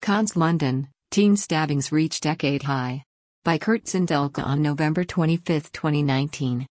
Cons London, teen stabbings reach decade high. By Kurt Zindelka on November 25, 2019.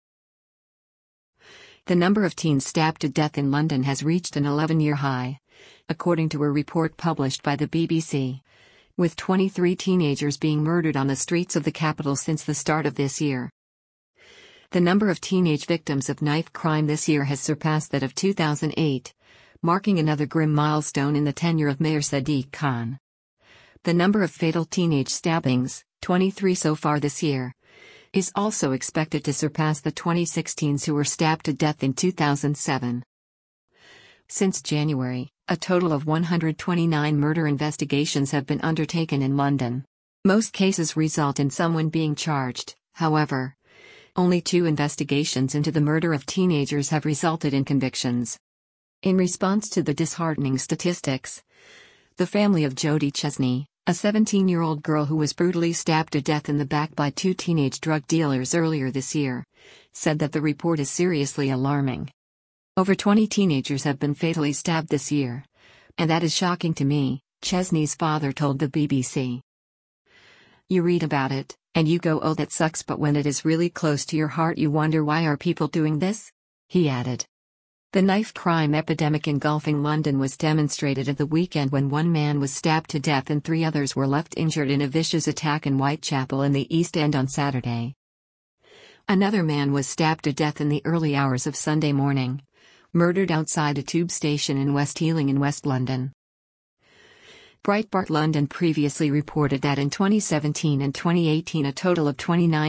The number of teens stabbed to death in London has reached an 11-year high, according to a report published by the BBC, with 23 teenagers being murdered on the streets of the capital since the start of this year. The number of teenage victims of knife crime this year has surpassed that of 2008, marking another grim milestone in the tenure of Mayor Sadiq Khan. The number of fatal teenage stabbings, 23 so far this year, is also expected to surpass the 2016s who were stabbed to death in 2007. Since January, a total of 129 murder investigations have been undertaken in London. Most cases result in someone being charged, however. Only 2 investigations into the murder of teenagers have resulted in convictions. In response to the disheartening statistics, the family of Jodie Chesney, a 17-year-old girl who was brutally stabbed to death in the back by 2 teenage drug dealers earlier this year, said that the report is seriously alarming. Over 20 teenagers have been fatally stabbed this year. And that is shocking to me, Chesney's father told the BBC. You read about it, and you go, oh, that sucks, but when it is really close to your heart you wonder, why are people doing this? He added. The knife crime epidemic engulfing London was demonstrated at the weekend when 1 man was stabbed to death and 3 others were left injured in a vicious attack in Whitechapel in the East End on Saturday. Another man was stabbed to death in the early hours of Sunday morning, murdered outside a tube station in West Ealing in West London. Breitbart London previously reported that in 2017 and 2018 a total of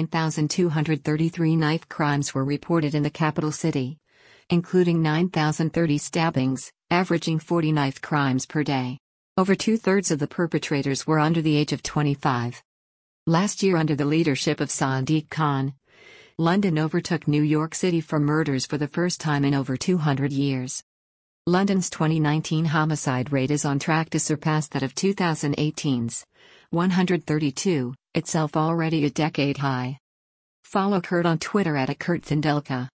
29,233 knife crimes were reported in the capital city, including 9,030 stabbings, averaging 40 knife crimes per day. Over 2/3 of the perpetrators were under the age of 25. Last year, under the leadership of Sadiq Khan, London overtook New York City for murders for the first time in over 200 years. London's 2019 homicide rate is on track to surpass that of 2018's 132, itself already a decade high. Follow Kurt on Twitter @KurtZindelka.